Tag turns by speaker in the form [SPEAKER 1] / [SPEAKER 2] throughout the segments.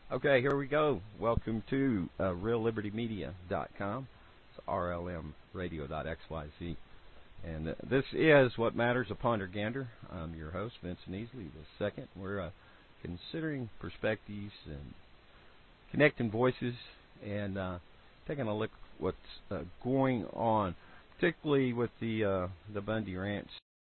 [SPEAKER 1] Okay, here we go. Welcome to RealLibertyMedia.com. It's RLMRadio.xyz. And this is What Matters of Ponder Gander. I'm your host, Vincent Easley, the second. We're considering perspectives and connecting voices and taking a look at what's going on, particularly with the Bundy Ranch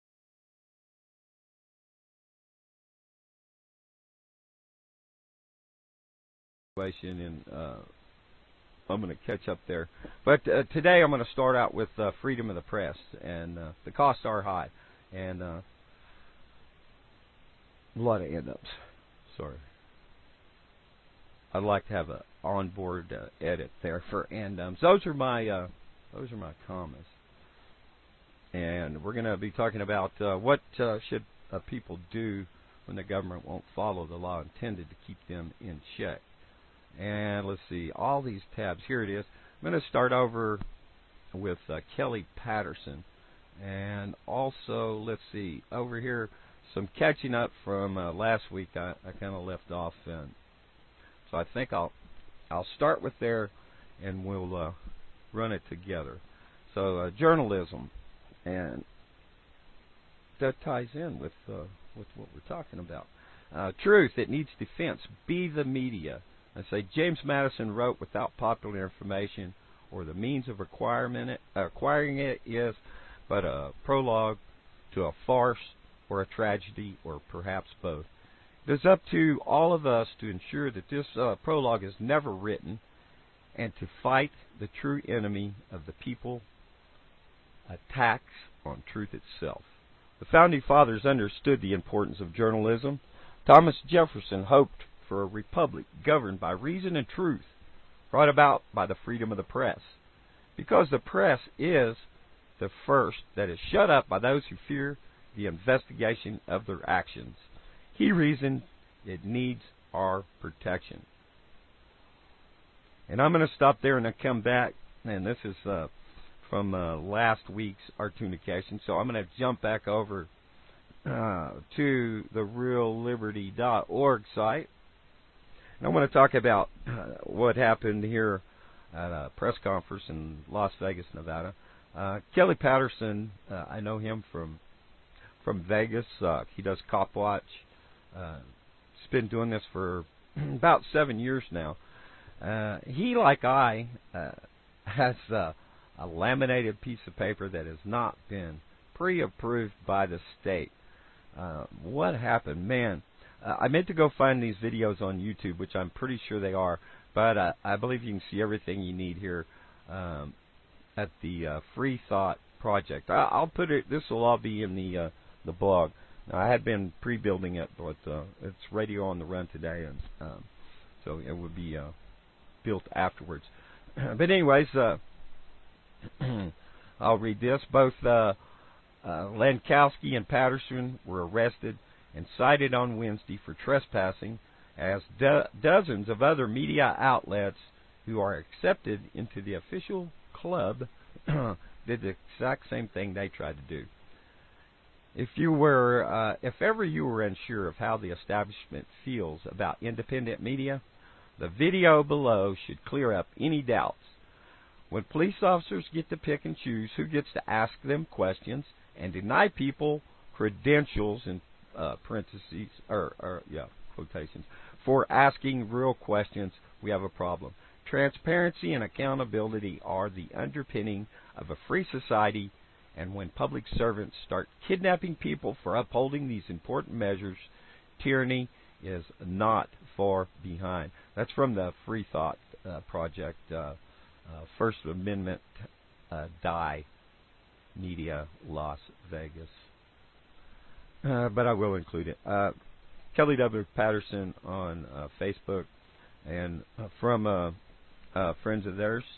[SPEAKER 1] situation, and I'm going to catch up there. But today I'm going to start out with freedom of the press, and the costs are high, and a lot of end-ups. Sorry. I'd like to have an onboard edit there for end-ups. Those are my comments, and we're going to be talking about what should people do when the government won't follow the law intended to keep them in check. And let's see, all these tabs. Here it is. I'm going to start over with Kelly Patterson. And also, let's see, over here, some catching up from last week. I kind of left off. And so I think I'll start with there, and we'll run it together. So journalism, and that ties in with what we're talking about. Truth, it needs defense. Be the media. I say James Madison wrote, without popular information or the means of acquiring it is but a prologue to a farce or a tragedy, or perhaps both. It is up to all of us to ensure that this prologue is never written, and to fight the true enemy of the people, attacks on truth itself. The Founding Fathers understood the importance of journalism. Thomas Jefferson hoped for a republic governed by reason and truth, brought about by the freedom of the press. Because the press is the first that is shut up by those who fear the investigation of their actions, he reasoned it needs our protection. And I'm going to stop there and then come back, and this is from last week's Artunication, so I'm going to jump back over to the RealLiberty.org site. And I want to talk about what happened here at a press conference in Las Vegas, Nevada. Kelly Patterson, I know him from Vegas. He does Cop Watch. He's been doing this for about 7 years now. He, like I, has a laminated piece of paper that has not been pre-approved by the state. What happened? Man, I meant to go find these videos on YouTube, which I'm pretty sure they are, but I believe you can see everything you need here at the Free Thought Project. I'll put it. This will all be in the blog. Now, I had been pre-building it, but it's Radio on the Run today, and so it would be built afterwards. But anyways, I'll read this. Both Lankowski and Patterson were arrested and cited on Wednesday for trespassing, as dozens of other media outlets who are accepted into the official club did the exact same thing they tried to do. If ever you were unsure of how the establishment feels about independent media, the video below should clear up any doubts. When police officers get to pick and choose who gets to ask them questions and deny people credentials in parentheses quotations for asking real questions, we have a problem. Transparency and accountability are the underpinning of a free society, and when public servants start kidnapping people for upholding these important measures, tyranny is not far behind. That's from the Free Thought Project, First Amendment Die Media, Las Vegas. But I will include it. Kelly W. Patterson on Facebook, and from friends of theirs.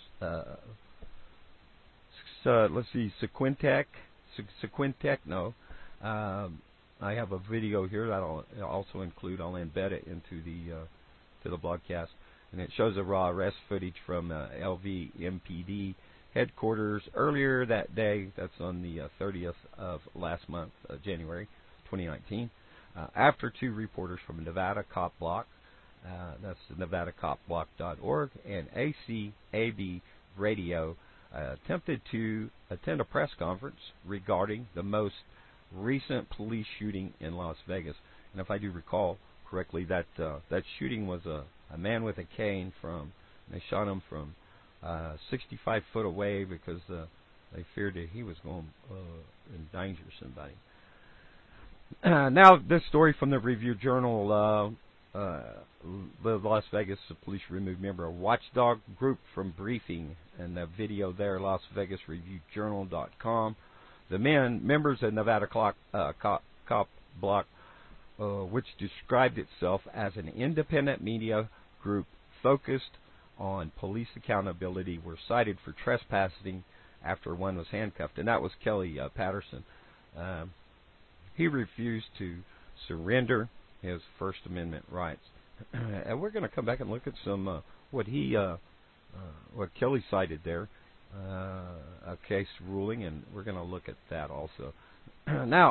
[SPEAKER 1] Let's see, Sequintech. No. I have a video here that I'll also include. I'll embed it into the broadcast, and it shows a raw arrest footage from LVMPD headquarters earlier that day. That's on the 30th of last month, January 2019. After two reporters from Nevada Cop Block That's NevadaCopBlock.org, and ACAB Radio attempted to attend a press conference regarding the most recent police shooting in Las Vegas. And if I do recall correctly, that shooting was a man with a cane they shot him from 65 foot away because they feared that he was going to endanger somebody. Now, this story from the Review-Journal, the Las Vegas police removed member of Watchdog Group from briefing, and the video there, Las Vegas Review-Journal.com. The members of Nevada Cop Block, which described itself as an independent media group focused on police accountability, were cited for trespassing after one was handcuffed, and that was Kelly Patterson. He refused to surrender his First Amendment rights. And we're going to come back and look at some what Kelly cited there, a case ruling, and we're going to look at that also. Now,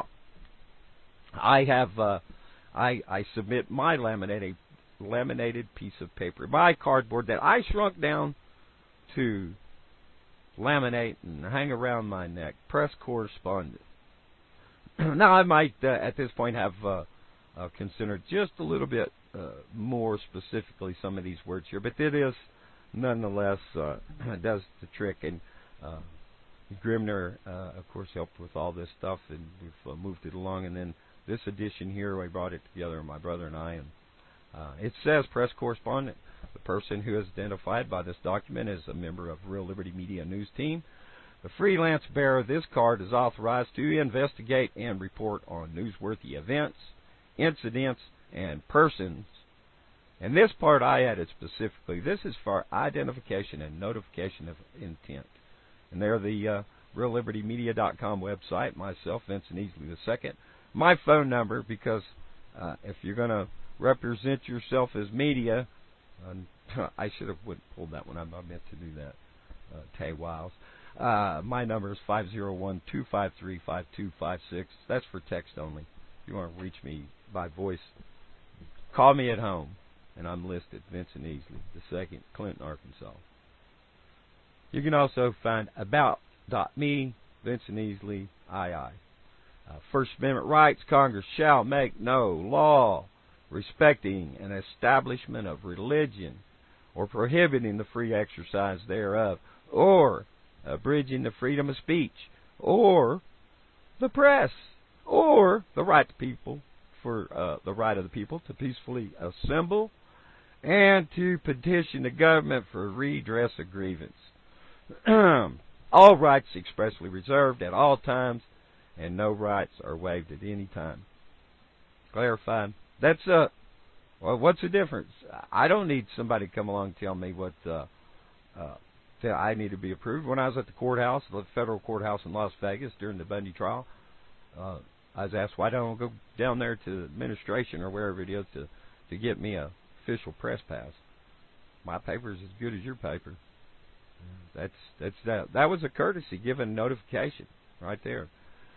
[SPEAKER 1] I have I submit my laminated piece of paper, my cardboard that I shrunk down to laminate and hang around my neck. Press correspondent. Now, I might at this point have considered just a little bit more specifically some of these words here, but it is nonetheless does the trick. And Grimner, of course, helped with all this stuff, and we've moved it along. And then this edition here, we brought it together, my brother and I, and it says press correspondent. The person who is identified by this document is a member of Real Liberty Media News Team. The freelance bearer of this card is authorized to investigate and report on newsworthy events, incidents, and persons. And this part I added specifically. This is for identification and notification of intent. And there, the RealLibertyMedia.com website, myself, Vincent Easley II. My phone number, because if you're going to represent yourself as media, I should have pulled that one. I meant to do that. Tay Wiles. My number is 501-253-5256. That's for text only. If you want to reach me by voice, call me at home, and I'm listed, Vincent Easley II, Clinton, Arkansas. You can also find about.me, Vincent Easley, II. First Amendment rights. Congress shall make no law respecting an establishment of religion or prohibiting the free exercise thereof, or abridging the freedom of speech, or the press, or the right of the people to peacefully assemble and to petition the government for redress of grievance. All rights expressly reserved at all times, and no rights are waived at any time. Clarified. That's well, what's the difference? I don't need somebody to come along and tell me what I need to be approved. When I was at the courthouse, the federal courthouse in Las Vegas during the Bundy trial, I was asked, why don't I go down there to administration or wherever it is to get me a official press pass? My paper is as good as your paper. That's that. That was a courtesy given notification right there.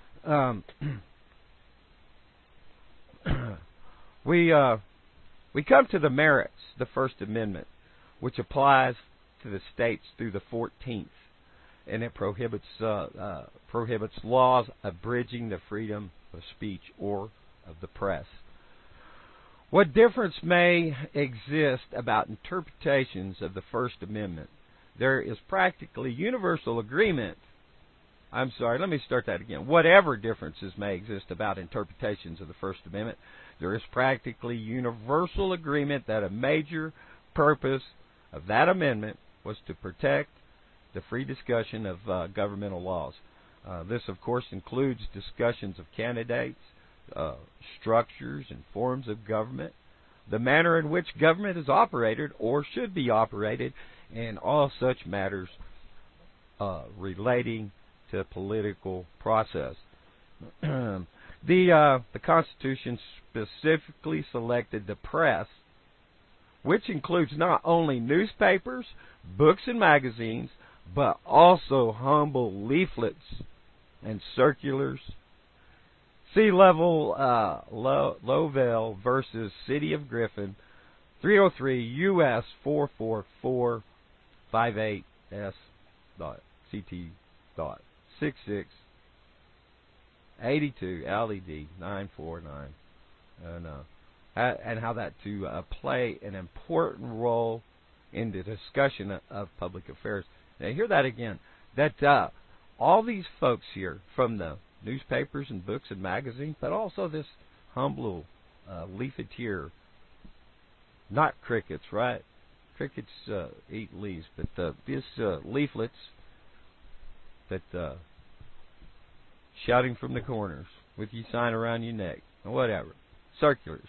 [SPEAKER 1] We come to the merits, the First Amendment, which applies to the states through the 14th, and it prohibits laws abridging the freedom of speech or of the press. What difference may exist about interpretations of the First Amendment? There is practically universal agreement. I'm sorry, let me start that again. Whatever differences may exist about interpretations of the First Amendment, there is practically universal agreement that a major purpose of that amendment was to protect the free discussion of governmental laws. This, of course, includes discussions of candidates, structures and forms of government, the manner in which government is operated or should be operated, and all such matters relating to political process. The Constitution specifically selected the press, which includes not only newspapers, books, and magazines, but also humble leaflets and circulars. See Lovell versus City of Griffin, 303 US 44458 S dot CT dot 6682 LED 949 and how that to play an important role in the discussion of public affairs. Now hear that again. That all these folks here from the newspapers and books and magazines, but also this humble leafeteer, not crickets, right? Crickets eat leaves, but these leaflets that shouting from the corners with your sign around your neck, or whatever, circulars.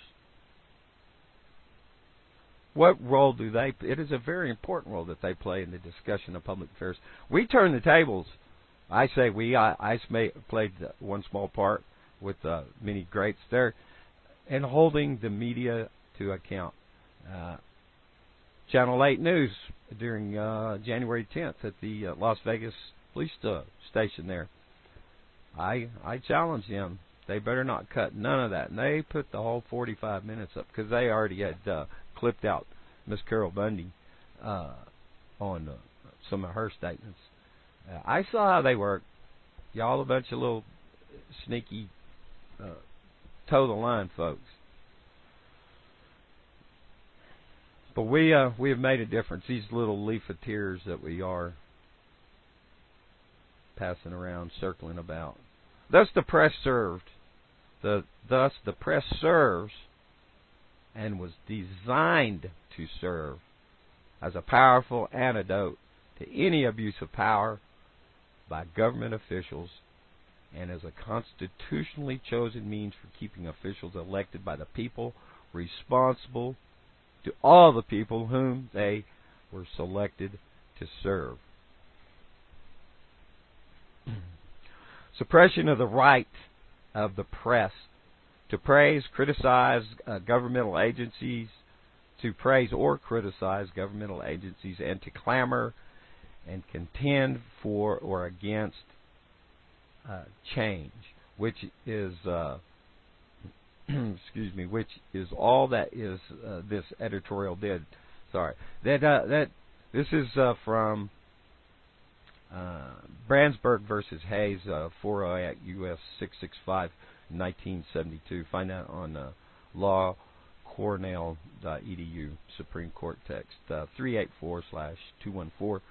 [SPEAKER 1] What role do they? It is a very important role that they play in the discussion of public affairs. We turn the tables. I say we. I played one small part with many greats there, and holding the media to account. Channel 8 News during January 10th at the Las Vegas police station there. I challenged them. They better not cut none of that. And they put the whole 45 minutes up because they already had clipped out Miss Carol Bundy on some of her statements. I saw how they work. Y'all a bunch of little sneaky toe the line folks. But we have made a difference. These little leafeteers that we are passing around, circling about. Thus the press served. Thus the press serves and was designed to serve as a powerful antidote to any abuse of power by government officials and as a constitutionally chosen means for keeping officials elected by the people responsible to all the people whom they were selected to serve. Suppression of the right of the press to praise, criticize governmental agencies, to praise or criticize governmental agencies, and to clamor and contend for or against change, which is excuse me, which is all that is this editorial did. Sorry, that this is from Brandsburg versus Hayes, 408 U.S. 665, 1972. Find that on lawcornell.edu, Supreme Court text 384/214.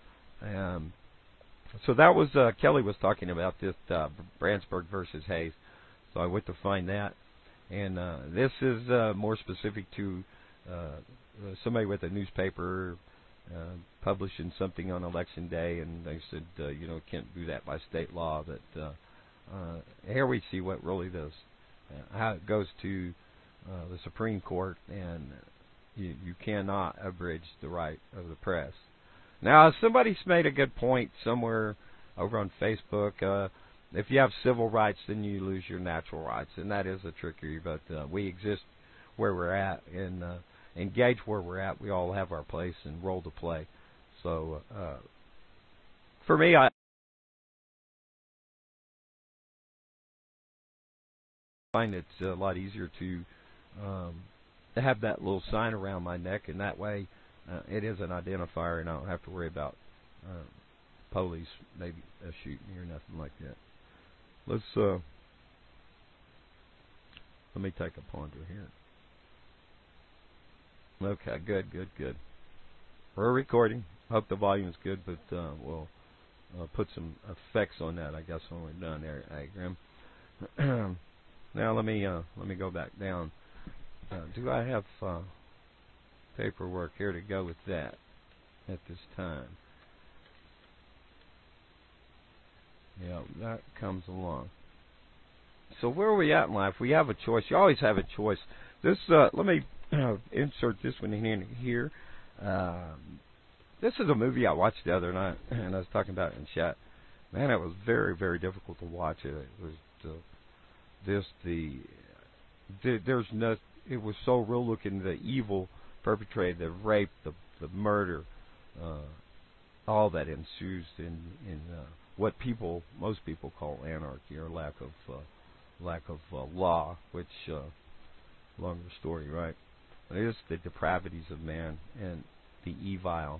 [SPEAKER 1] So that was Kelly was talking about this Brandsburg versus Hayes. So I went to find that, and this is more specific to somebody with a newspaper publishing something on election day, and they said can't do that by state law. But here we see what really does, how it goes to the Supreme Court, and you cannot abridge the right of the press. Now, somebody's made a good point somewhere over on Facebook. If you have civil rights, then you lose your natural rights, and that is a trickery. But we exist where we're at, and engage where we're at. We all have our place and role to play. So, for me, I find it's a lot easier to have that little sign around my neck, and that way it is an identifier, and I don't have to worry about police maybe shooting me or nothing like that. Let me take a ponder here. Okay, good. We're recording. Hope the volume is good, but we'll put some effects on that, I guess, when we're done there, Agrim. Now let me go back down. Do I have paperwork here to go with that at this time? Yeah, that comes along. So where are we at in life? We have a choice. You always have a choice. This let me insert this one in here. This is a movie I watched the other night, and I was talking about it in chat. Man, it was very, very difficult to watch it. It was there's no. It was so real looking. The evil perpetrated, the rape, the murder, all that ensues in what most people call anarchy or lack of law. Which longer story, right? It is the depravities of man and the evil.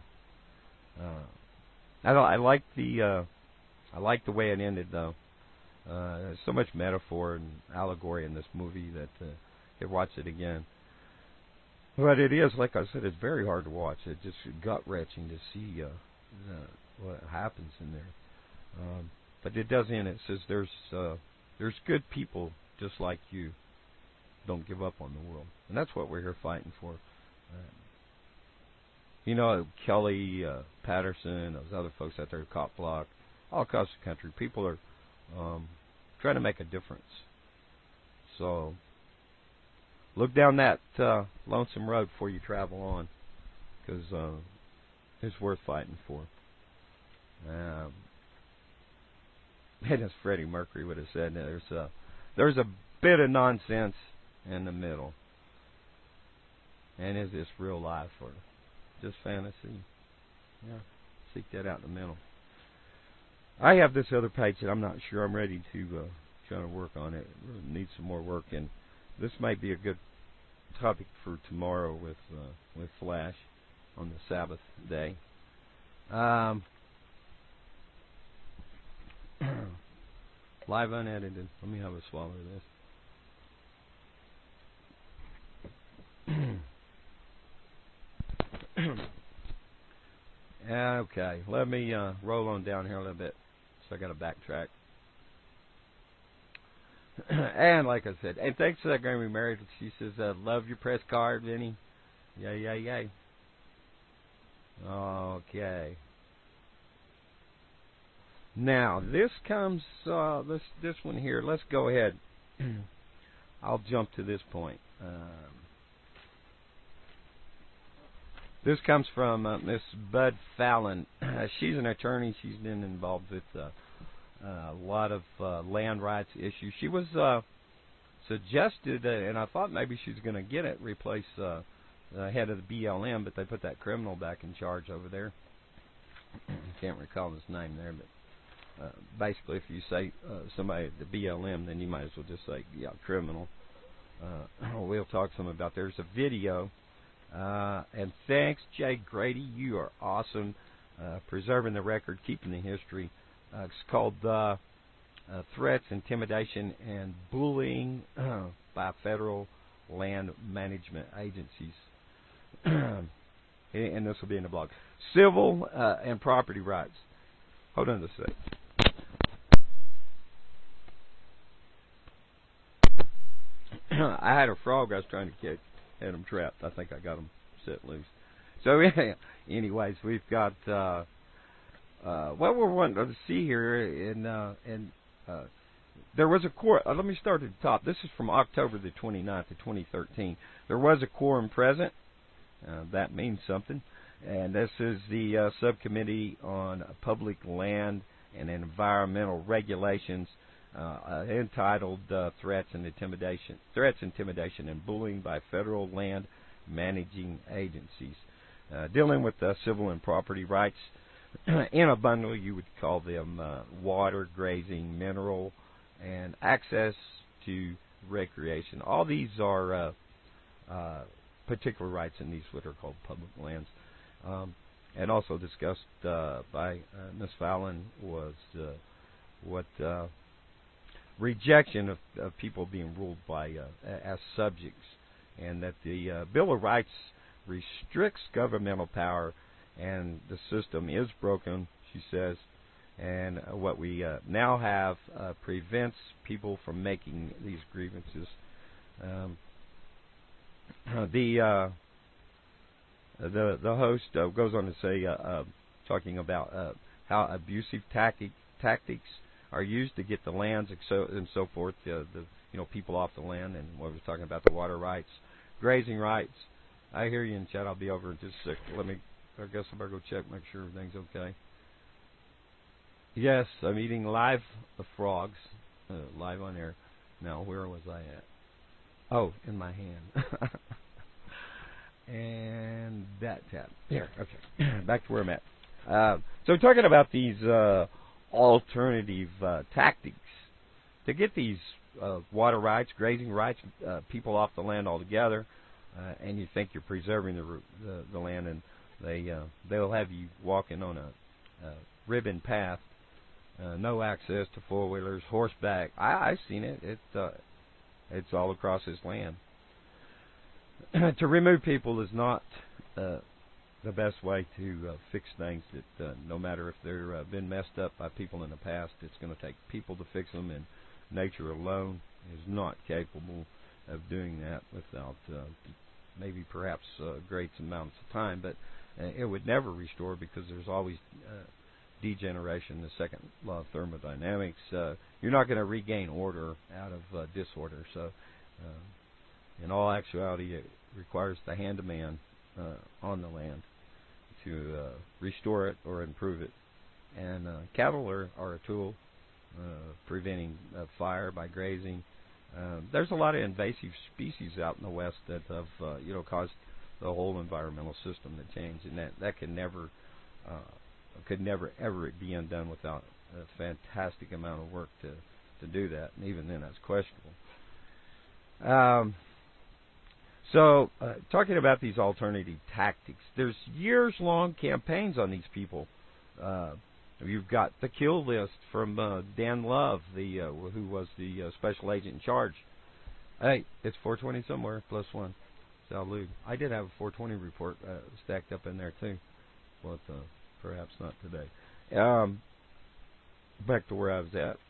[SPEAKER 1] I like the way it ended, though. There's so much metaphor and allegory in this movie that you watch it again. But it is, like I said, it's very hard to watch. It's just gut-wrenching to see what happens in there. But it does end. It says there's good people just like you. Don't give up on the world, and that's what we're here fighting for. Kelly Patterson, those other folks out there at Cop Block, all across the country, people are trying to make a difference. So look down that lonesome road before you travel on, because it's worth fighting for. And as Freddie Mercury would have said, there's a bit of nonsense in the middle. And is this real life or just fantasy? Yeah, seek that out in the middle. I have this other page that I'm not sure I'm ready to try to work on. It really needs some more work, and this might be a good topic for tomorrow with Flash on the Sabbath day. Live unedited. Let me have a swallow of this. Okay, let me roll on down here a little bit. So I got to backtrack. And like I said, and thanks to that girl we married. She says, "Love your press card, Vinny." Yay, yay, yay. Okay. Now this comes this one here. Let's go ahead. I'll jump to this point. This comes from Miss Bud Fallon. She's an attorney. She's been involved with a lot of land rights issues. She was suggested, and I thought maybe she was going to get it, replace the head of the BLM, but they put that criminal back in charge over there. Can't recall his name there, but basically if you say somebody at the BLM, then you might as well just say, yeah, criminal. We'll talk some about. There's a video. And thanks, Jay Grady. You are awesome. Preserving the record, keeping the history. It's called Threats, Intimidation, and Bullying by Federal Land Management Agencies. And this will be in the blog. Civil and property rights. Hold on a sec. I had a frog I was trying to catch. Had them trapped. I think I got them set loose. So, anyways, we've got what we're wanting to see here. And there was a quorum. Let me start at the top. This is from October the 29th of 2013. There was a quorum present. That means something. And this is the Subcommittee on Public Land and Environmental Regulations, entitled Threats, Intimidation, and Bullying by Federal Land Managing Agencies, dealing with civil and property rights. In a bundle, you would call them water, grazing, mineral, and access to recreation. All these are particular rights in these what are called public lands. And also discussed by Ms. Fallon was what rejection of people being ruled by as subjects, and that the Bill of Rights restricts governmental power, and the system is broken, she says, and what we now have prevents people from making these grievances. The host goes on to say, talking about how abusive tactics are used to get the lands and so forth, people off the land, and what we're talking about, the water rights, grazing rights. I hear you in chat. I'll be over in just a sec. I guess I better go check, make sure everything's okay. Yes, I'm eating live frogs, live on air. Now, where was I at? Oh, in my hand. And that tab. Here, okay. Back to where I'm at. So talking about these alternative tactics to get these water rights, grazing rights, people off the land altogether. and you think you're preserving the land, and they'll have you walking on a ribbon path, no access to four wheelers, horseback. I've seen it. It's all across this land. To remove people is not the best way to fix things. That no matter if they're been messed up by people in the past, it's going to take people to fix them, and nature alone is not capable of doing that without maybe perhaps great amounts of time. But it would never restore, because there's always degeneration, the second law of thermodynamics. You're not going to regain order out of disorder. So in all actuality, it requires the hand of man on the land to restore it or improve it. And cattle are a tool preventing fire by grazing. There's a lot of invasive species out in the West that have caused the whole environmental system to change, and that could never ever be undone without a fantastic amount of work to do that, and even then that's questionable. So talking about these alternative tactics, there's years-long campaigns on these people. You've got the kill list from Dan Love, who was the special agent in charge. Hey, it's 420 somewhere, +1. Salud. I did have a 420 report stacked up in there too, but perhaps not today. Back to where I was at.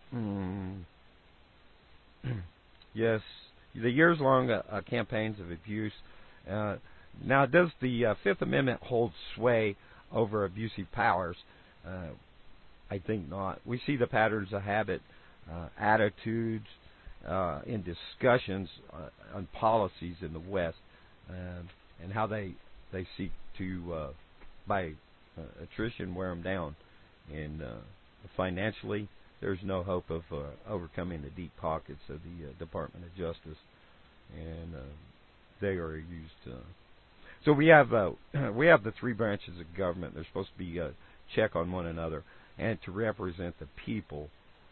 [SPEAKER 1] Yes, the years-long campaigns of abuse. Now, does the Fifth Amendment hold sway over abusive powers? I think not. We see the patterns of habit, attitudes, in discussions on policies in the West, and how they seek to, by attrition, wear them down. And financially, there's no hope of overcoming the deep pockets of the Department of Justice, and they are used. So we have the three branches of government. They're supposed to be a check on one another and to represent the people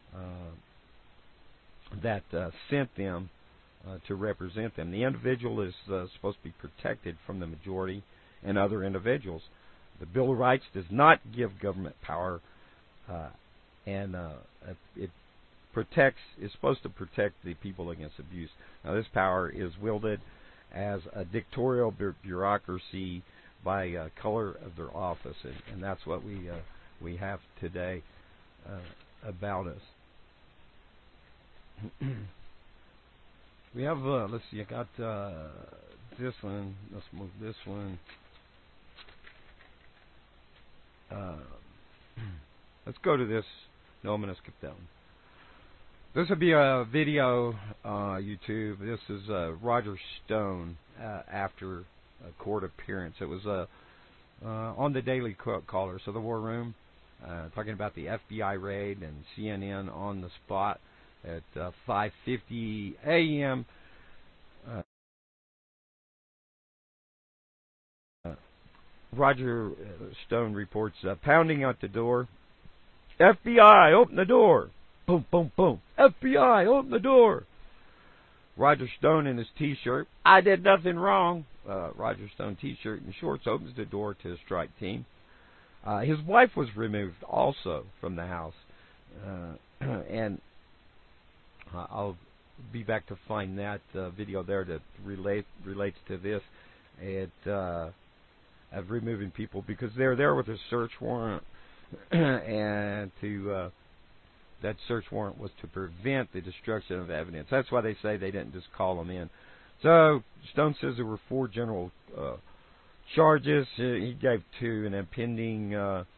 [SPEAKER 1] that sent them to represent them. The individual is supposed to be protected from the majority and other individuals. The Bill of Rights does not give government power, and it is supposed to protect the people against abuse. Now, this power is wielded as a dictatorial bureaucracy by color of their office, and that's what we have today about us. We have, let's see, I got this one. Let's move this one. Let's go to this. No, I'm going to skip that one. This would be a video, YouTube. This is Roger Stone after a court appearance. It was on the Daily Caller, so the War Room, talking about the FBI raid, and CNN on the spot at 5:50 a.m. Roger Stone reports pounding at the door. FBI, open the door. Boom, boom, boom. FBI, open the door. Roger Stone in his T-shirt. I did nothing wrong. Roger Stone T-shirt and shorts opens the door to the strike team. His wife was removed also from the house. And I'll be back to find that video there that relates to this. Of removing people because they're there with a search warrant, and that search warrant was to prevent the destruction of evidence. That's why they say they didn't just call them in. So Stone says there were 4 general charges. He gave 2, an impeding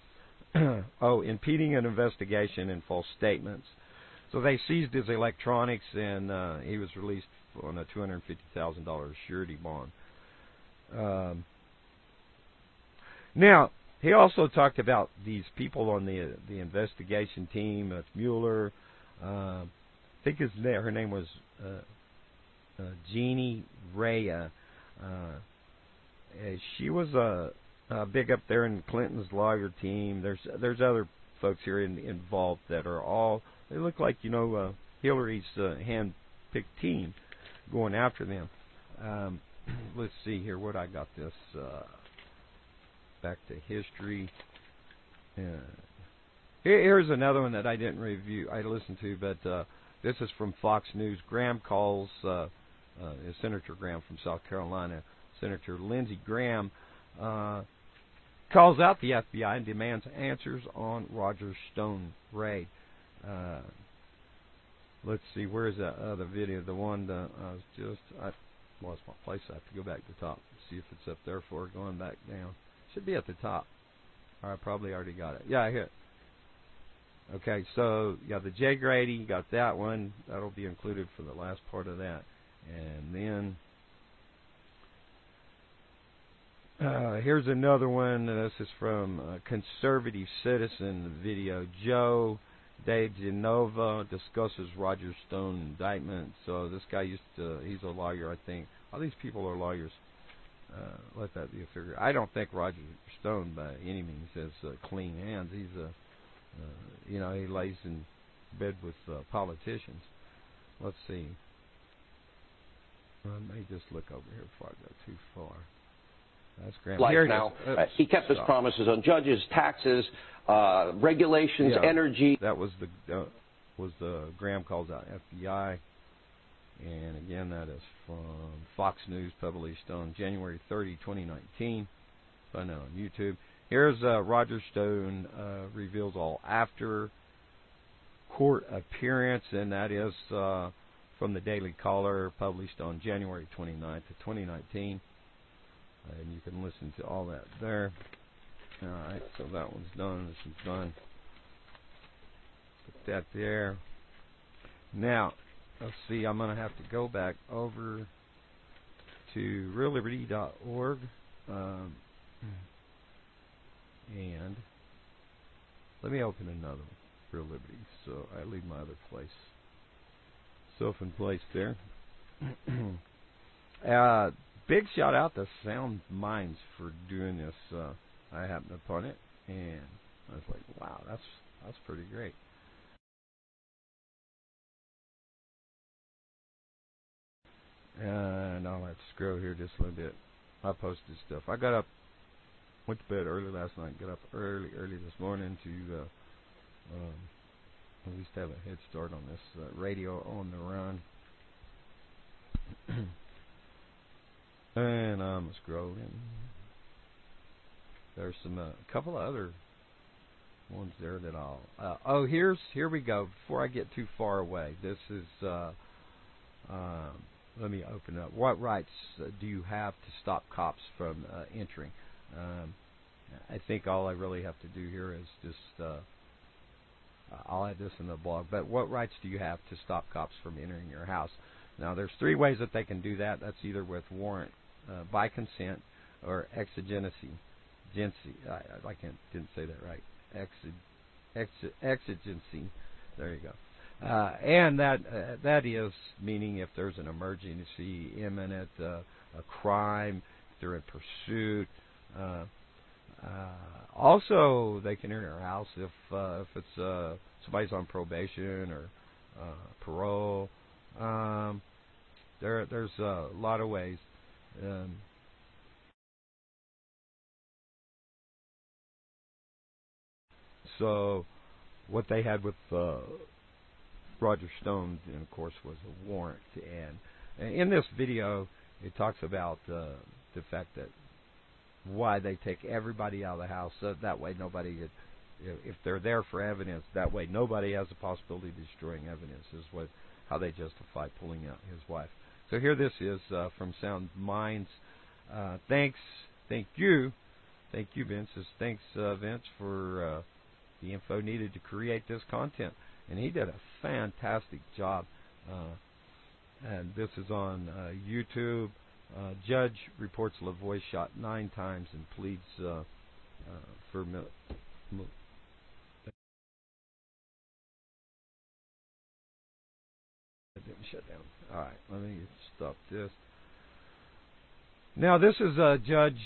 [SPEAKER 1] an investigation and false statements. So they seized his electronics, and he was released on a $250,000 surety bond. Now, he also talked about these people on the investigation team. It's Mueller. I think her name was Jeannie Rhea. She was big up there in Clinton's lawyer team. There's other folks here involved that are all, they look like, Hillary's hand-picked team going after them. let's see here. What I got this back to history. Here's another one that I didn't review. I listened to, but this is from Fox News. Graham calls Senator Graham from South Carolina. Senator Lindsey Graham calls out the FBI and demands answers on Roger Stone raid. Let's see, where's that other video? The one that I lost my place. I have to go back to the top and see if it's up there for going back down. Should be at the top. Or I probably already got it. Yeah, I hit it. Okay, so you got the Jay Grady, you got that one. That'll be included for the last part of that. And then here's another one. This is from Conservative Citizen video. Joe DeGenova discusses Roger Stone indictment. So this guy he's a lawyer, I think. All these people are lawyers. Let that be a figure. I don't think Roger Stone by any means has clean hands. He's he lays in bed with politicians. Let's see. Let me just look over here before I go too far. That's Graham.
[SPEAKER 2] Here now. He kept his promises on judges, taxes, regulations, energy.
[SPEAKER 1] That was the Graham calls out FBI. And again, that is from Fox News, published on January 30, 2019. Find that on YouTube. Here's Roger Stone reveals all after court appearance, and that is from the Daily Caller, published on January 29th of 2019. And you can listen to all that there. All right, so that one's done. This is done. Put that there. Now, let's see. I'm going to have to go back over to realliberty.org. And let me open another one, Real Liberty. So I leave my other place. Self in place there. Big shout out to Sound Minds for doing this. I happened upon it, and I was like, wow, that's pretty great. And I'll have to scroll here just a little bit. I posted stuff. I went to bed early last night, got up early this morning to at least have a head start on this radio on the run. And I'm scrolling. There's a couple of other ones there that I'll. Here we go. Before I get too far away, this is. Let me open up. What rights do you have to stop cops from entering? I think all I really have to do here is just. I'll add this in the blog. But what rights do you have to stop cops from entering your house? Now, there's three ways that they can do that. That's either with warrant, by consent, or exigency. I didn't say that right. Exigency. There you go. And that is meaning if there's an emergency, imminent, a crime, if they're in pursuit. Also, they can enter your house if it's somebody's on probation or parole. There's a lot of ways. So, what they had with Roger Stone, and of course, was a warrant. And in this video, it talks about the fact that why they take everybody out of the house, so that way nobody, if they're there for evidence, that way nobody has the possibility of destroying evidence, is how they justify pulling out his wife. So here this is from Sound Minds. Thank you, Vince. Thanks, Vince, for the info needed to create this content. And he did a fantastic job. And this is on YouTube. Judge reports LaVoy shot 9 times and pleads for it didn't shut down. All right, let me stop this. Now this is Judge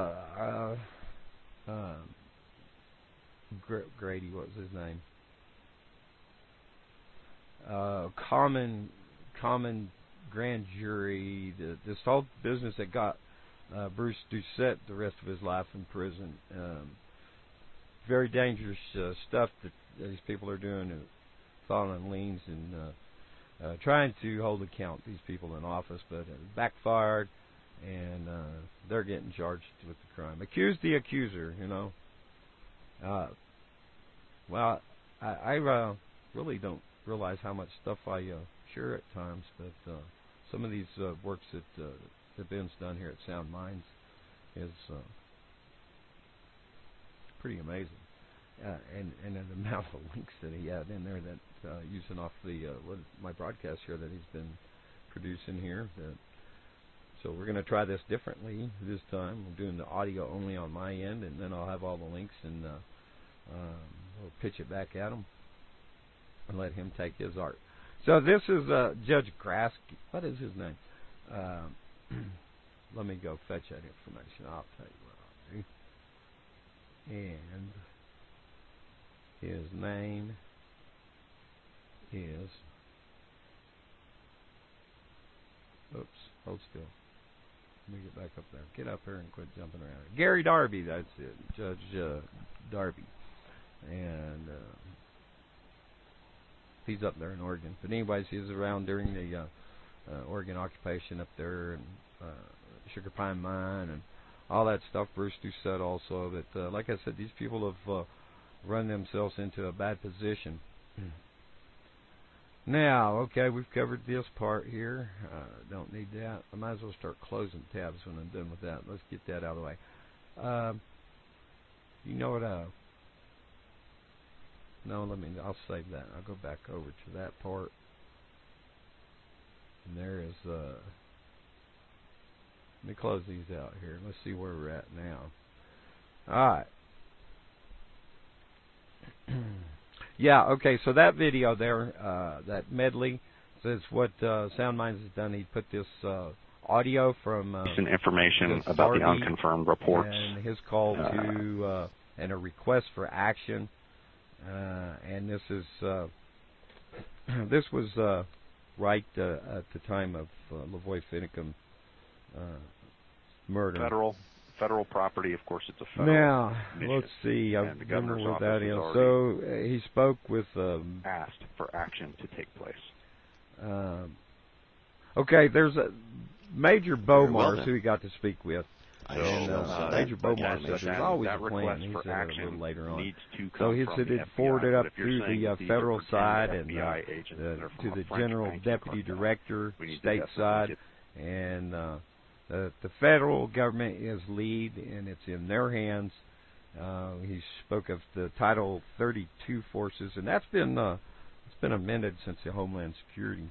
[SPEAKER 1] Grady. What was his name? Common grand jury, this whole business that got Bruce Doucette the rest of his life in prison. Very dangerous stuff that these people are doing, filing liens and trying to hold account these people in office, but it backfired, and they're getting charged with the crime. Accuse the accuser, you know. Well, I really don't realize how much stuff I share at times, but some of these works that Ben's done here at Sound Minds is pretty amazing. And the amount of links that he had in there that using off the my broadcast here that he's been producing here. So we're going to try this differently this time. I'm doing the audio only on my end, and then I'll have all the links, and we'll pitch it back at him and let him take his art. So this is Judge Grasky. What is his name? Let me go fetch that information. I'll tell you what I'll do. And his name is... Oops, hold still. Let me get back up there. Get up here and quit jumping around. Gary Darby, that's it. Judge Darby. And he's up there in Oregon. But anyways, he was around during the Oregon occupation up there, and Sugar Pine Mine, and all that stuff. Bruce Doucette also. But like I said, these people have run themselves into a bad position. Now, okay, we've covered this part here. Don't need that. I might as well start closing tabs when I'm done with that. Let's get that out of the way. You know what? No, I'll save that. I'll go back over to that part. And there is, let me close these out here. Let's see where we're at now. Alright. Yeah, okay, so that video there, that medley, says what Sound Minds has done. He put this audio from...
[SPEAKER 3] some information about the unconfirmed reports.
[SPEAKER 1] And his call to, and a request for action. And this is, this was right at the time of Lavoy Finicum murder.
[SPEAKER 3] Federal property, of course, it's a federal
[SPEAKER 1] Now,
[SPEAKER 3] mission.
[SPEAKER 1] let's see. I
[SPEAKER 3] And the governor's
[SPEAKER 1] remember what
[SPEAKER 3] office
[SPEAKER 1] that
[SPEAKER 3] has
[SPEAKER 1] is. So he spoke with...
[SPEAKER 3] asked for action to take place.
[SPEAKER 1] Okay, there's a Major Beaumars who he got to speak with. And Major Beaumar said there's always a plan. He said a little later on. So he said it forwarded up through the federal side and to the general deputy director, state side, and the federal government is lead, and it's in their hands. He spoke of the Title 32 forces, and that's been it's been amended since the Homeland Security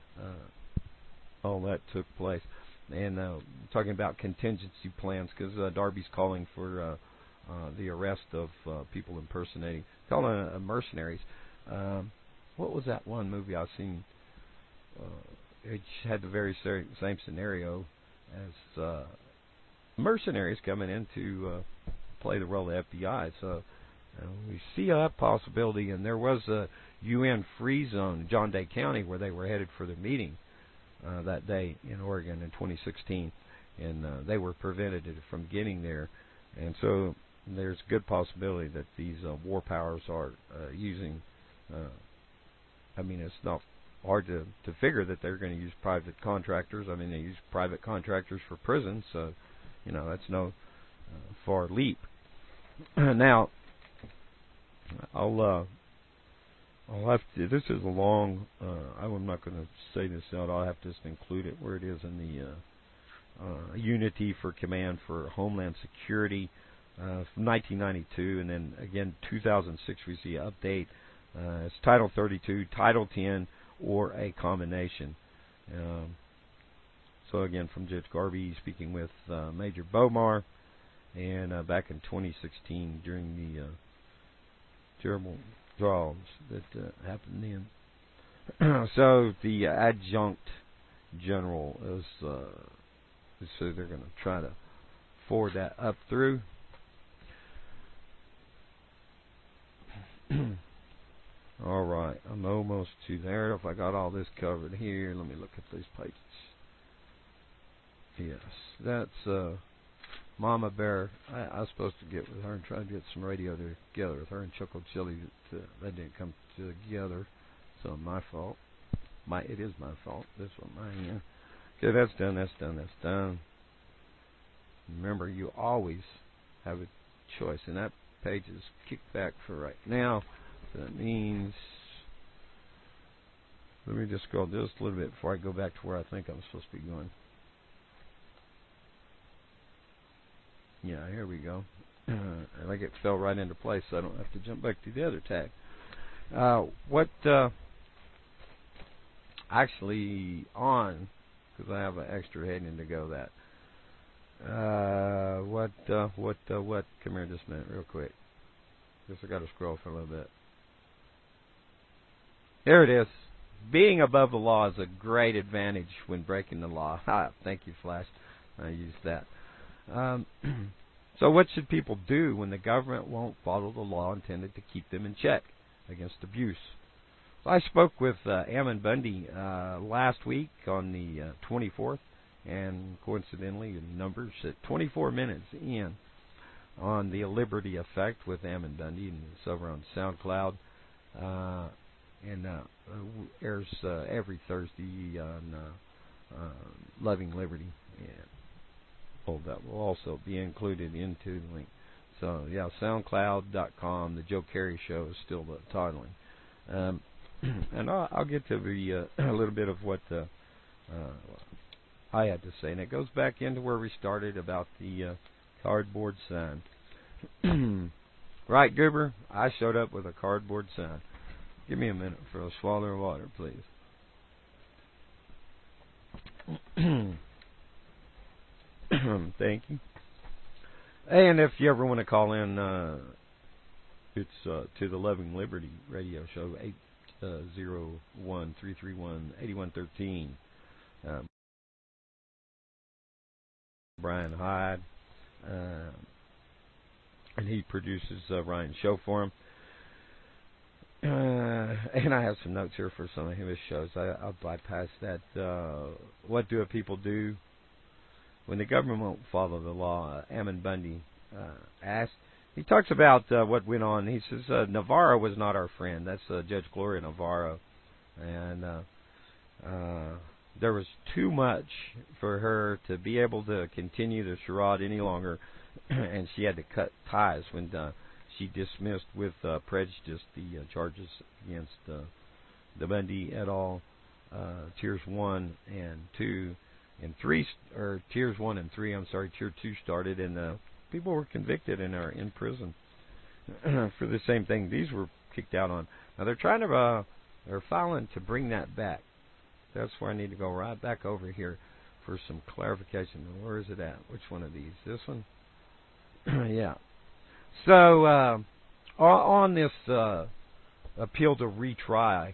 [SPEAKER 1] all that took place. And talking about contingency plans, because Darby's calling for the arrest of people impersonating, calling mercenaries. What was that one movie I've seen? It had the very same scenario as mercenaries coming in to play the role of FBI. So we see that possibility, and there was a UN free zone in John Day County where they were headed for the meeting that day in Oregon in 2016, and they were prevented from getting there. And so there's a good possibility that these war powers are using, I mean, it's not hard to figure that they're going to use private contractors. I mean, they use private contractors for prisons, so, you know, that's no far leap. Now, I'll have to, this is a long, I'm not going to say this out, I'll have to just include it where it is in the Unity for Command for Homeland Security from 1992, and then again 2006 we see an update. It's Title 32, Title 10, or a combination. So again, from Judge Garvey speaking with Major Beaumar, and back in 2016 during the terrible draws that happened then. So the adjunct general is so they're going to try to forward that up through. All right, I'm almost to there. If I got all this covered here, let me look at these pages. Yes, that's Mama Bear. I was supposed to get with her and try to get some radio together with her and Choco Chili. That didn't come together, so my fault. It is my fault. This one, mine. Okay, that's done. That's done. That's done. Remember, you always have a choice, and that page is kicked back for right now. So that means, let me just scroll just a little bit before I go back to where I think I'm supposed to be going. Yeah, here we go. I think it fell right into place, so I don't have to jump back to the other tag. Actually on, because I have an extra heading to go that. What? Come here just a minute, real quick. Guess I got to scroll for a little bit. There it is. Being above the law is a great advantage when breaking the law. Thank you, Flash. I used that. So what should people do when the government won't follow the law intended to keep them in check against abuse? So I spoke with Ammon Bundy last week on the 24th, and coincidentally, the numbers at 24 minutes in on the Liberty Effect with Ammon Bundy, and it's over on SoundCloud, and airs every Thursday on Loving Liberty. And that will also be included into the link. So, yeah, SoundCloud.com. The Joe Carey Show is still the titling. And I'll get to a little bit of what I had to say. And it goes back into where we started about the cardboard sign. Right, Goober? I showed up with a cardboard sign. Give me a minute for a swallow of water, please. Thank you. And if you ever want to call in, it's to the Loving Liberty radio show, 801-331-8113. Brian Hyde, and he produces Ryan's show for him. And I have some notes here for some of his shows. I'll bypass that. What do people do when the government won't follow the law? Ammon Bundy asked. He talks about what went on. He says Navarro was not our friend. That's Judge Gloria Navarro. And there was too much for her to be able to continue the charade any longer, and she had to cut ties when she dismissed with prejudice the charges against the Bundy et al. Tiers 1 and 2 and 3, or Tiers 1 and 3. I'm sorry, Tier 2 started, and people were convicted and are in prison for the same thing these were kicked out on. Now they're trying to, they're filing to bring that back. That's where I need to go right back over here for some clarification. Where is it at? Which one of these? This one? Yeah. So on this appeal to retry,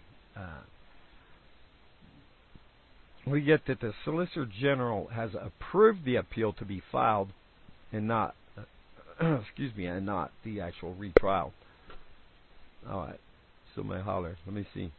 [SPEAKER 1] we get that the Solicitor General has approved the appeal to be filed and not, and not the actual retrial. All right. So may holler. Let me see.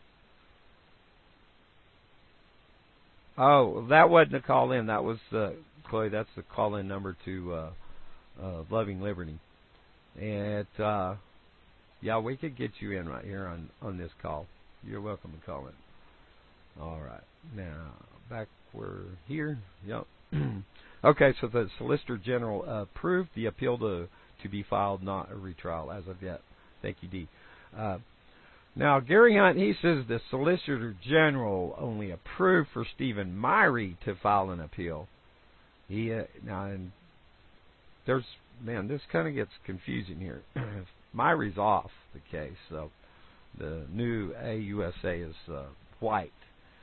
[SPEAKER 1] Oh, that wasn't a call-in. That was, Chloe, that's the call-in number to Loving Liberty. And, yeah, we could get you in right here on this call. You're welcome to call in. All right. Now, back we're here. Yep. Okay, so the Solicitor General approved the appeal to be filed, not a retrial as of yet. Thank you, Dee. Now, Gary Hunt, he says the Solicitor General only approved for Stephen Myrie to file an appeal. Now, and there's, man, this kind of gets confusing here. Myrie's off the case, so the new AUSA is White,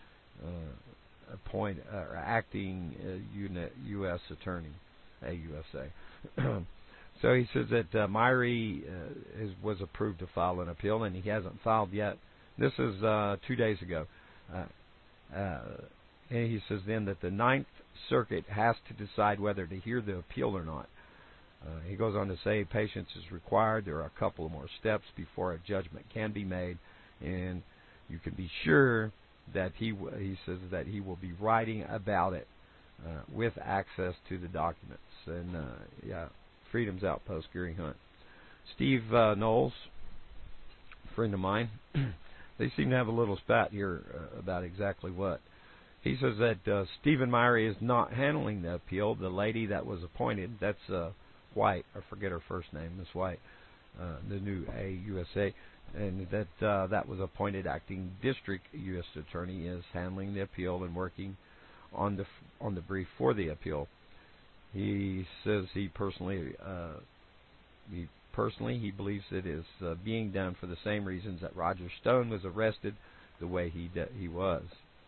[SPEAKER 1] acting U.S. Attorney, AUSA. So he says that Myrie was approved to file an appeal, and he hasn't filed yet. This is 2 days ago. And he says then that the Ninth Circuit has to decide whether to hear the appeal or not. He goes on to say patience is required. There are a couple of more steps before a judgment can be made, and you can be sure that he says that he will be writing about it with access to the documents. And Freedom's Outpost, Gary Hunt. Steve Knowles, a friend of mine, they seem to have a little spat here about exactly what. He says that Stephen Meyer is not handling the appeal. The lady that was appointed, that's White, I forget her first name, Miss White, the new AUSA, and that was appointed acting district U.S. attorney, is handling the appeal and working on the brief for the appeal. He says he personally believes it is being done for the same reasons that Roger Stone was arrested the way he was.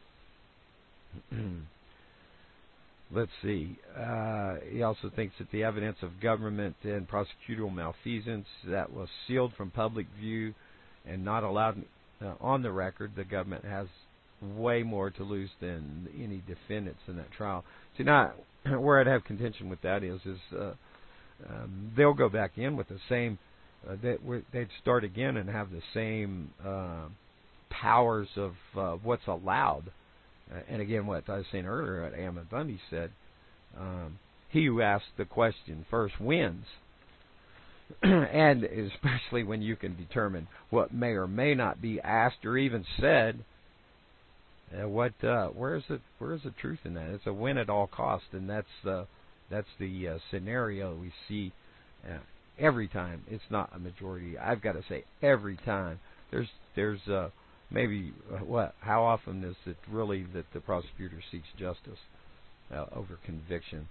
[SPEAKER 1] Let's see. He also thinks that the evidence of government and prosecutorial malfeasance that was sealed from public view and not allowed on the record, the government has way more to lose than any defendants in that trial. See, now, where I'd have contention with that is they'll go back in with the same, they'd start again and have the same powers of what's allowed. And again, what I was saying earlier, what Ammon Bundy said, he who asks the question first wins. And especially when you can determine what may or may not be asked or even said, where's the truth in that? It's a win at all costs, and that's the scenario we see every time. It's not a majority. I've got to say, every time. There's maybe how often is it really that the prosecutor seeks justice over conviction?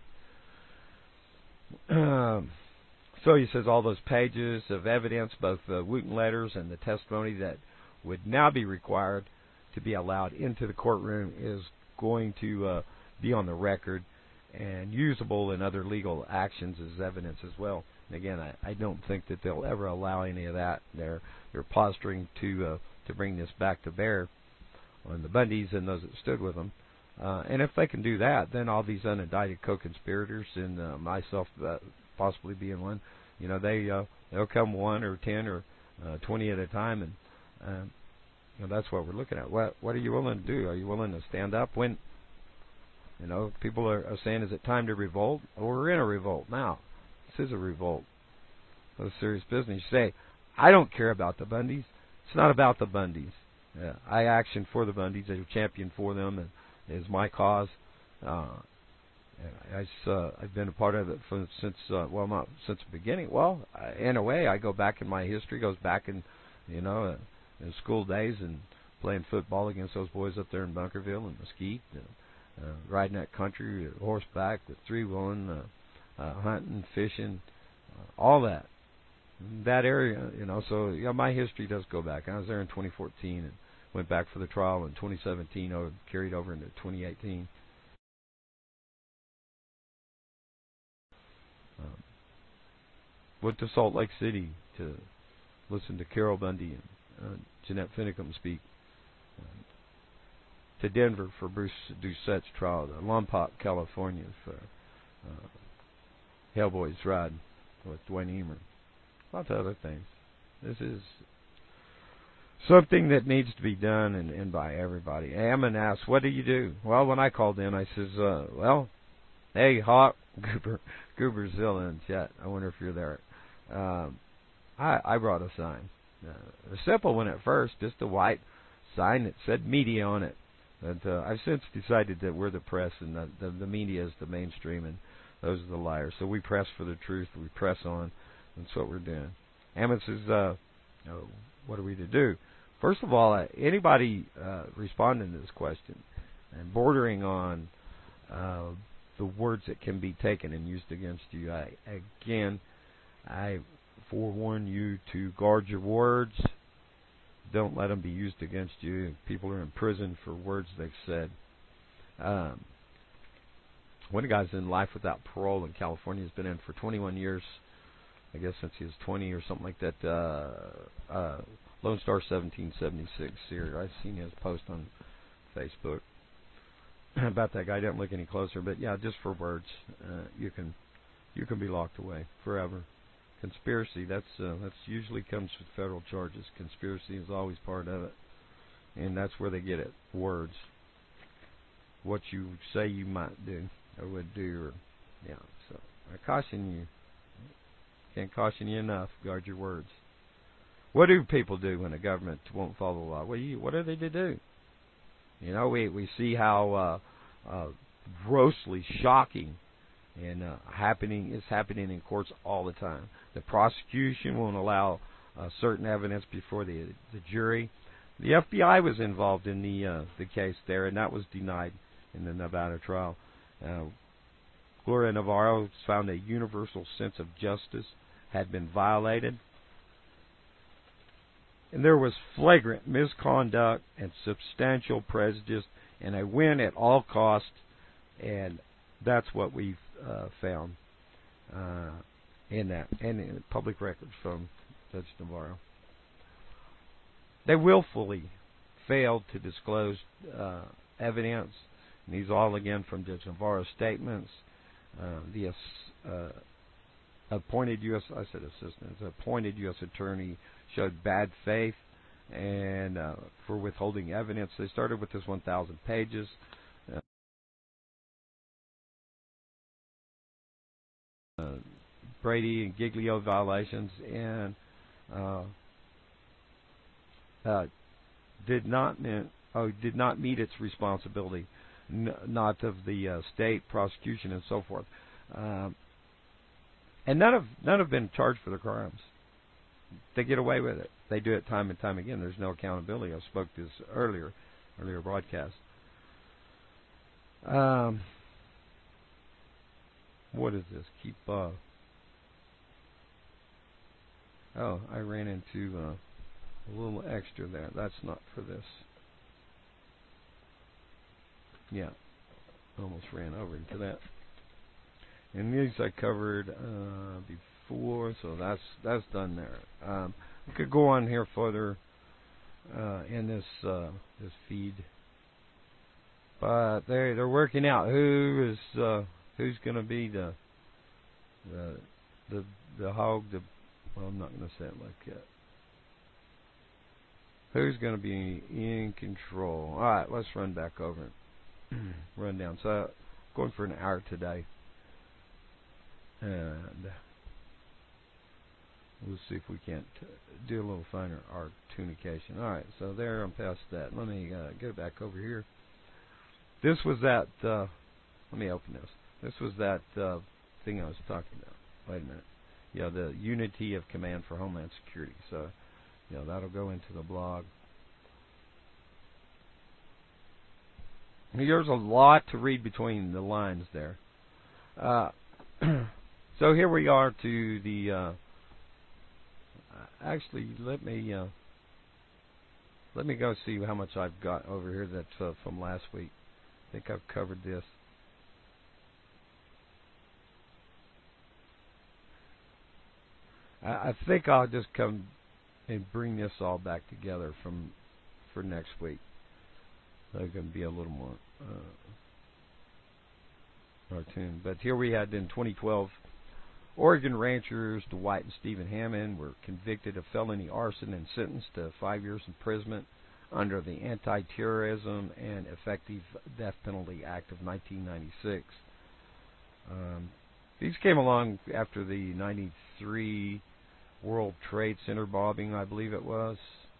[SPEAKER 1] So he says all those pages of evidence, both the Wooten letters and the testimony that would now be required to be allowed into the courtroom, is going to be on the record and usable in other legal actions as evidence as well. And again, I don't think that they'll ever allow any of that. They're posturing to bring this back to bear on the Bundys and those that stood with them. And if they can do that, then all these unindicted co-conspirators, and myself possibly being one, they'll come 1 or 10 or 20 at a time, and that's what we're looking at. What are you willing to do? Are you willing to stand up when people are saying, is it time to revolt? Well, we're in a revolt now. This is a revolt. It's serious business. You say, I don't care about the Bundys. It's not about the Bundys. I action for the Bundys. I champion for them, and it is my cause. I've been a part of it since not since the beginning. Well, in a way, I go back in my history. Goes back in in school days and playing football against those boys up there in Bunkerville and Mesquite, riding that country horseback with three-wheeling, hunting, fishing, all that. That area, so my history does go back. I was there in 2014 and went back for the trial in 2017, carried over into 2018. Went to Salt Lake City to listen to Carol Bundy and Jeanette Finicum speak. To Denver for Bruce Doucette's trial. To Lompoc, California for Hellboy's Ride with Dwayne Emer. Lots of other things. This is something that needs to be done and by everybody. Ammon asks, what do you do? Well, when I called in, I says, hey, Hawk, Goober's still in chat. I wonder if you're there. I brought a sign. A simple one at first, just a white sign that said media on it. But I've since decided that we're the press and the media is the mainstream and those are the liars. So we press for the truth. We press on. That's what we're doing. Ammon says, what are we to do? First of all, anybody responding to this question and bordering on the words that can be taken and used against you, I forewarn you to guard your words. Don't let them be used against you. People are in prison for words they've said. One guy's in life without parole in California. Has been in for 21 years. I guess since he was 20 or something like that. Lone Star 1776 here. I've seen his post on Facebook about that guy. I didn't look any closer, but yeah, just for words, you can you can be locked away forever. Conspiracy, that's usually comes with federal charges. Conspiracy is always part of it, and that's where they get it. Words, what you say you might do or would do, or yeah. So I caution you. Can't caution you enough. Guard your words. What do people do when the government won't follow the law? What are they to do? You know, we see how grossly shocking and is happening in courts all the time. The prosecution won't allow certain evidence before the jury. The FBI was involved in the case there, and that was denied in the Nevada trial. Gloria Navarro found a universal sense of justice had been violated, and there was flagrant misconduct and substantial prejudice, and a win at all costs, and that's what we've found in that, and in public records from Judge Navarro. They willfully failed to disclose evidence, and these all again from Judge Navarro's statements. The appointed U.S. attorney showed bad faith and for withholding evidence. They started with this 1,000 pages. Brady and Giglio violations, and did not meet its responsibility, not of the state prosecution and so forth. And none have been charged for the crimes. They get away with it. They do it time and time again. There's no accountability. I spoke this earlier broadcast. What is this? Oh, I ran into a little extra there. That's not for this. Yeah, almost ran over into that. And these I covered before, so that's done there. We could go on here further in this feed, but they're working out who's going to be the hog. Well, I'm not going to say it like that. Who's going to be in control? All right, let's run back over it. Run down. So, going for an hour today. And we'll see if we can't do a little finer articulation. All right, so there, I'm past that. Let me get back over here. This was that, let me open this. This was that thing I was talking about. Wait a minute. Yeah, the unity of command for Homeland Security. So, that'll go into the blog. There's a lot to read between the lines there. So here we are to the. Actually, let me go see how much I've got over here that's from last week. I think I've covered this. I think I'll just come and bring this all back together for next week. So it can be a little more tuned. But here we had in 2012, Oregon ranchers Dwight and Stephen Hammond were convicted of felony arson and sentenced to 5 years imprisonment under the Anti-Terrorism and Effective Death Penalty Act of 1996. These came along after the 93 World Trade Center bombing, I believe it was.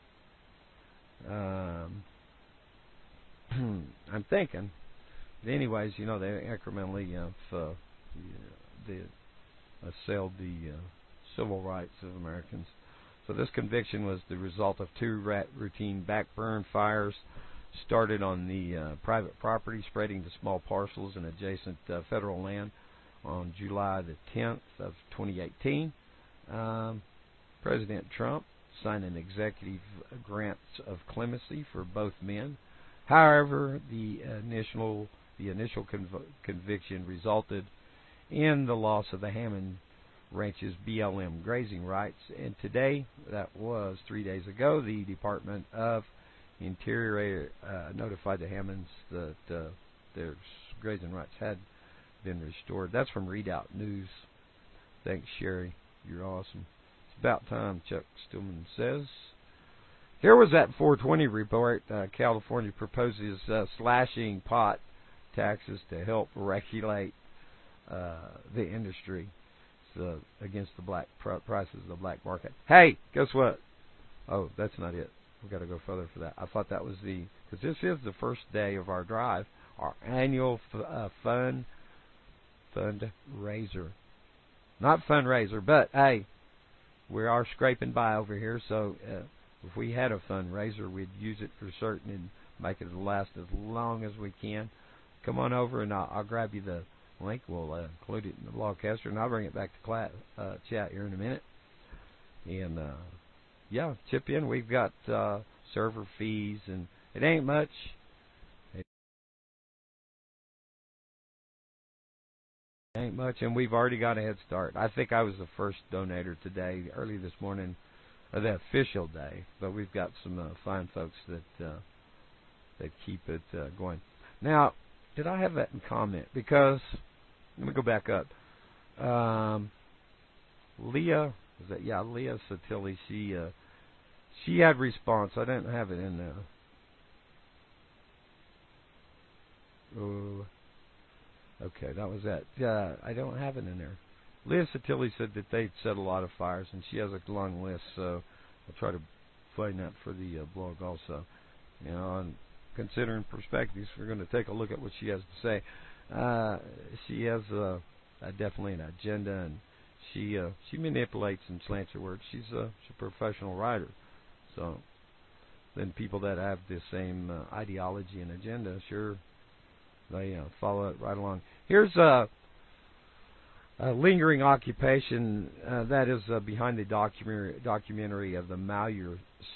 [SPEAKER 1] I'm thinking. But anyways, they incrementally they assailed the civil rights of Americans. So this conviction was the result of two routine backburn fires started on the private property, spreading to small parcels in adjacent federal land on July the 10th of 2018. President Trump signed an executive grant of clemency for both men. However, the initial conviction resulted in the loss of the Hammond Ranch's BLM grazing rights. And today, that was 3 days ago, the Department of Interior notified the Hammonds that their grazing rights had been restored. That's from Readout News Thanks, Sherry. You're awesome. It's about time, Chuck Stillman says. Here was that 420 report. California proposes slashing pot taxes to help regulate the industry against the black prices of the black market. Hey, guess what? Oh, that's not it. We've got to go further for that. I thought that was because this is the first day of our drive, our annual fundraiser. Not fundraiser, but hey, we are scraping by over here, so if we had a fundraiser, we'd use it for certain and make it last as long as we can. Come on over, and I'll grab you the link. We'll include it in the blogcaster, and I'll bring it back to chat here in a minute. And, yeah, chip in. We've got server fees, and it ain't much. It ain't much, and we've already got a head start. I think I was the first donator today, early this morning, the official day, but we've got some fine folks that keep it going. Now, did I have that in comment? Because let me go back up. Leah Satilli. She had response. I didn't have it in there. Oh, okay, that was that. I don't have it in there. Leah Satilli said that they'd set a lot of fires, and she has a long list, so I'll try to find that for the blog also. You know, and considering perspectives, we're going to take a look at what she has to say. She has definitely an agenda, and she manipulates and slants her words. She's a professional writer. So then people that have the same ideology and agenda, sure, they follow it right along. Here's a lingering occupation that is behind the documentary of the Malheur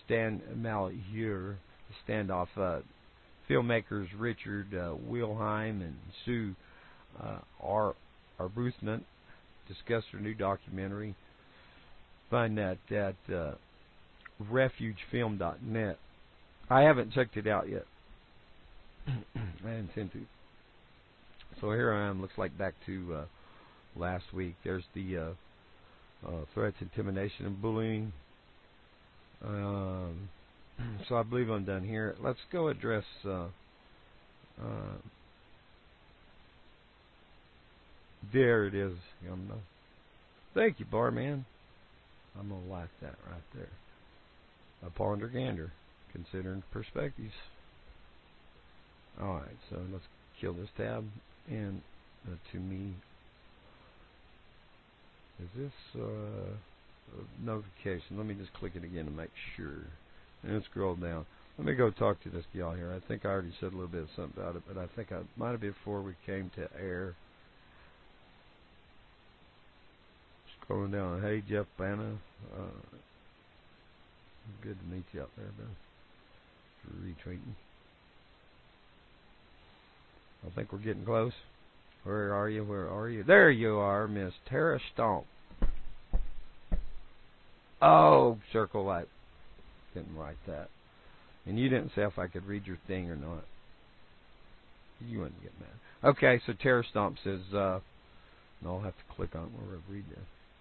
[SPEAKER 1] standoff. Filmmakers Richard Wilhelm and Sue Arbuthnot discussed their new documentary. Find that at refugefilm.net. I haven't checked it out yet. I intend to. So here I am. Looks like back to last week. There's the threats, intimidation, and bullying. So I believe I'm done here. Let's go address there it is. Thank you, Barman. I'm going to like that right there. A ponder gander, considering perspectives. Alright, so let's kill this tab. And to me, is this notification? Let me just click it again to make sure. And scroll down. Let me go talk to this gal here. I think I already said a little bit of something about it, but I think I might have been before we came to air. Scrolling down. Hey, Jeff Banna. Good to meet you out there, Ben. Retweeting. I think we're getting close. Where are you? Where are you? There you are, Miss Tara Stomp. Oh, circle light. Didn't write that. And you didn't say if I could read your thing or not. You wouldn't get mad. Okay, so Tara Stomp says, no, I'll have to click on it where I read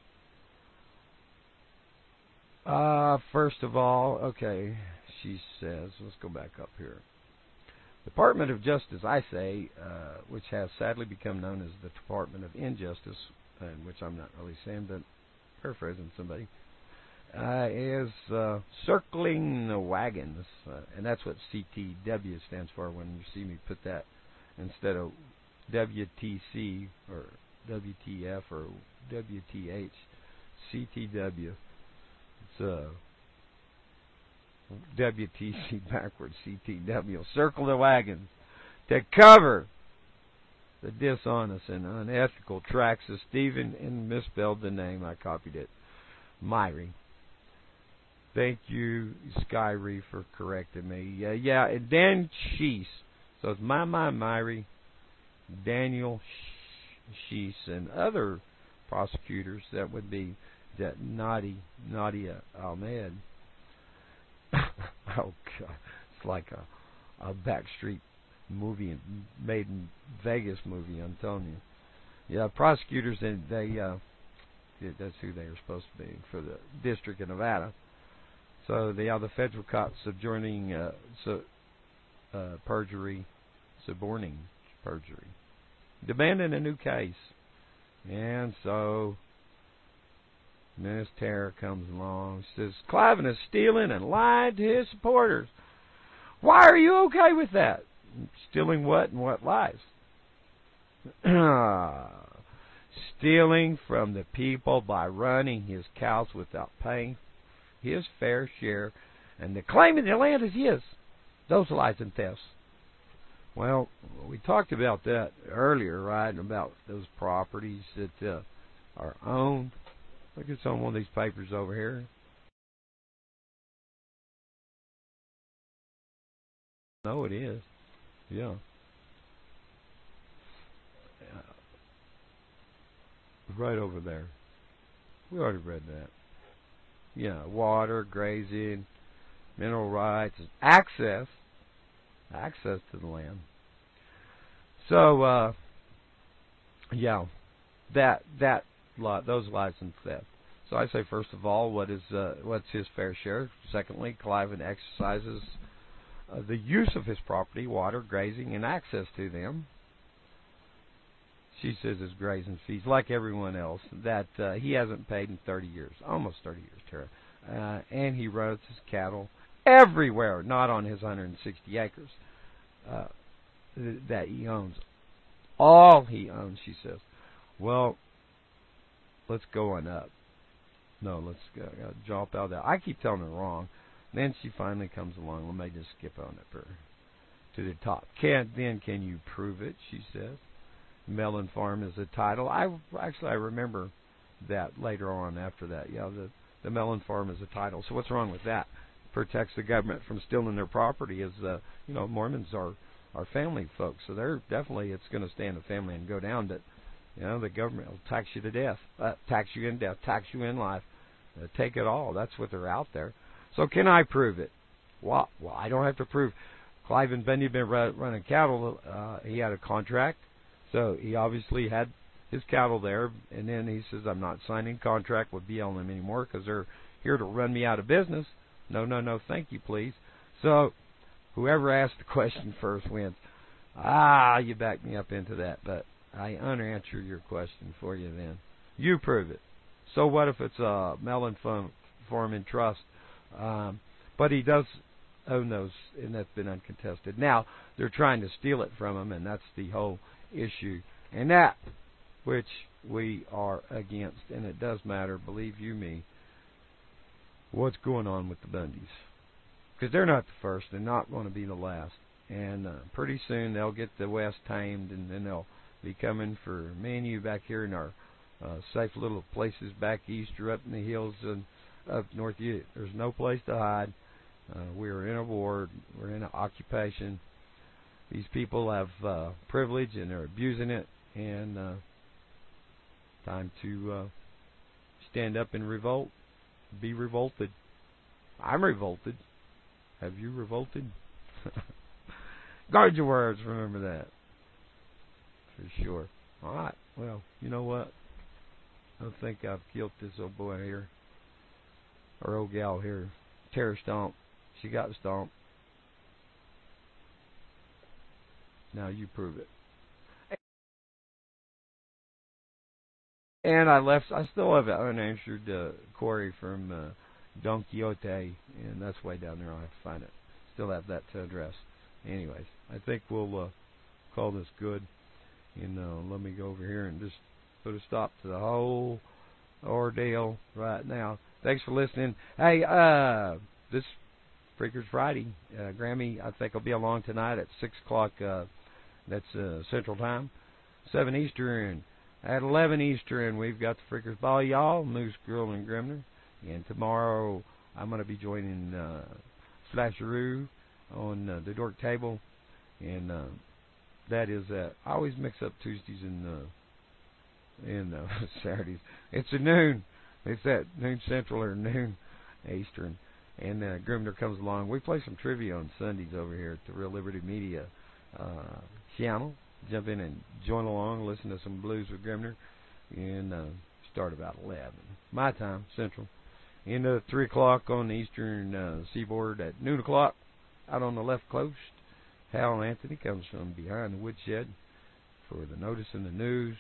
[SPEAKER 1] that. First of all, okay, she says, let's go back up here. Department of Justice, I say, which has sadly become known as the Department of Injustice, which I'm not really saying, but paraphrasing somebody, is circling the wagons, and that's what CTW stands for when you see me put that instead of WTC or WTF or WTH, CTW. It's WTC backwards, CTW. Circle the wagons to cover the dishonest and unethical tracks of Stephen, and misspelled the name. I copied it. Myrie. Thank you, Skyrie, for correcting me. Yeah, and Dan Sheese. So it's Myrie, Daniel Sheese, and other prosecutors. That would be that Nadia Ahmed. Oh, God. It's like a Backstreet movie, made in Vegas movie, I'm telling you. Yeah, prosecutors, and they That's who they are supposed to be for the District of Nevada. So the federal cops subjoining perjury, suborning perjury, demanding a new case. And so Miss Tara comes along, says Cliven is stealing and lying to his supporters. Why are you okay with that? Stealing what and what lies? Stealing from the people by running his cows without paying his fair share and claiming the land is his. Those lies and thefts. Well, we talked about that earlier, right? About those properties that are owned. Look, it's on one of these papers over here. No, it is. Yeah. Right over there. We already read that. Yeah, water, grazing, mineral rights, access to the land. So, yeah, those license theft. So I say, first of all, what's his fair share? Secondly, Cliven exercises the use of his property, water, grazing, and access to them. She says his grazing fees, like everyone else, that he hasn't paid in 30 years, almost 30 years, Tara. And he runs his cattle everywhere, not on his 160 acres that he owns. All he owns, she says. Well, let's go on up. No, let's jump out there. I keep telling her wrong. Then she finally comes along. Let me just skip on it to the top. Can you prove it? She says. Melon Farm is a title. I remember that later on after that. Yeah, the Melon Farm is a title. So what's wrong with that? Protects the government from stealing their property. As Mormons are family folks, so they're definitely, it's going to stay in the family and go down. That the government will tax you to death, tax you in death, tax you in life, take it all. That's what they're out there. So can I prove it? Well, I don't have to prove. Cliven Bundy had been running cattle. He had a contract. So he obviously had his cattle there, and then he says, I'm not signing contract with BLM anymore because they're here to run me out of business. No, thank you, please. So whoever asked the question first wins. You backed me up into that, but I unanswer your question for you then. You prove it. So what if it's a Melon Farm in trust? But he does own those, and that's been uncontested. Now, they're trying to steal it from him, and that's the whole issue, and that which we are against, and it does matter, believe you me, what's going on with the Bundys, because they're not the first, they're not going to be the last, and pretty soon they'll get the West tamed, and then they'll be coming for me and you back here in our safe little places back east or up in the hills and up north. There's no place to hide. We're in a war, we're in an occupation. These people have privilege and they're abusing it, and time to stand up and revolt. Be revolted. I'm revolted. Have you revolted? Guard your words, remember that. For sure. Alright, well, you know what? I don't think I've killed this old boy here, or old gal here. Tara stomped. She got stomped. Now you prove it. And I still have an unanswered query from Don Quixote, and that's way down there. I'll have to find it. Still have that to address. Anyways, I think we'll call this good. And let me go over here and just put a stop to the whole ordeal right now. Thanks for listening. Hey, this Freakers Friday, Grammy, I think, will be along tonight at 6 o'clock. That's Central Time, 7 Eastern. At 11 Eastern, we've got the Freakers Ball, y'all, Moose Girl and Grimner. And tomorrow, I'm going to be joining Slasheroo on the Dork Table. And that is I always mix up Tuesdays and Saturdays. It's at noon. It's at noon Central or noon Eastern. And Grimner comes along. We play some trivia on Sundays over here at the Real Liberty Media channel. Jump in and join along, listen to some blues with Grimner, and start about 11. My time, Central. Into 3 o'clock on the eastern seaboard at noon o'clock out on the left coast. Hal Anthony comes from behind the woodshed for the notice in the news.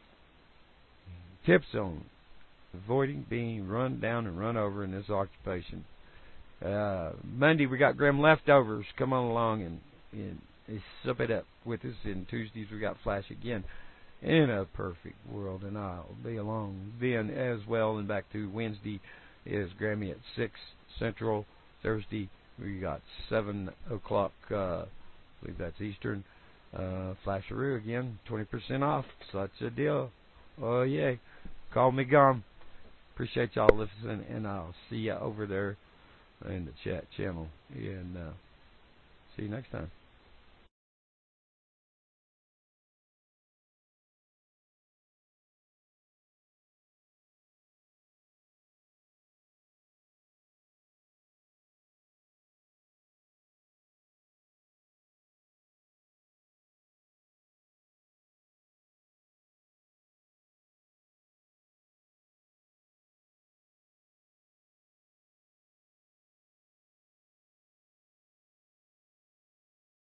[SPEAKER 1] Tips on avoiding being run down and run over in this occupation. Monday we got Grim Leftovers. Come on along and sup it up with us. And Tuesdays we got Flash again in a perfect world, and I'll be along then as well. And back to Wednesday is Grammy at 6 Central. Thursday we got 7 o'clock. I believe that's Eastern. Flasheroo again, 20% off. Such a deal. Oh yeah. Call me Gum. Appreciate y'all listening, and I'll see you over there in the chat channel. And see you next time.